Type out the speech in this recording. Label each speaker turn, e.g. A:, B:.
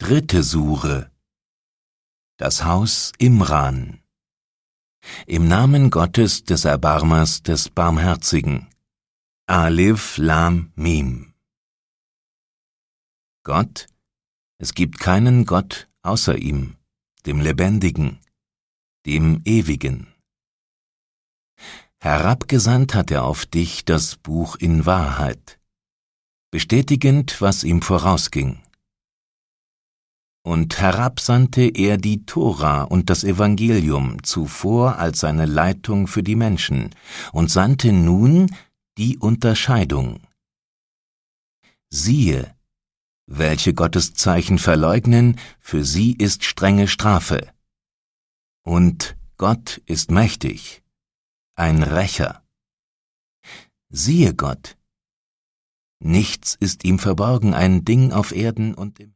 A: Dritte Sure. Das Haus Imran. Im Namen Gottes des Erbarmers des Barmherzigen. Alif Lam Mim. Gott, es gibt keinen Gott außer ihm, dem Lebendigen, dem Ewigen. Herabgesandt hat er auf dich das Buch in Wahrheit, bestätigend, was ihm vorausging. Und herabsandte er die Tora und das Evangelium zuvor als seine Leitung für die Menschen und sandte nun die Unterscheidung. Siehe, welche Gotteszeichen verleugnen, für sie ist strenge Strafe. Und Gott ist mächtig, ein Rächer. Siehe Gott, nichts ist ihm verborgen, ein Ding auf Erden und im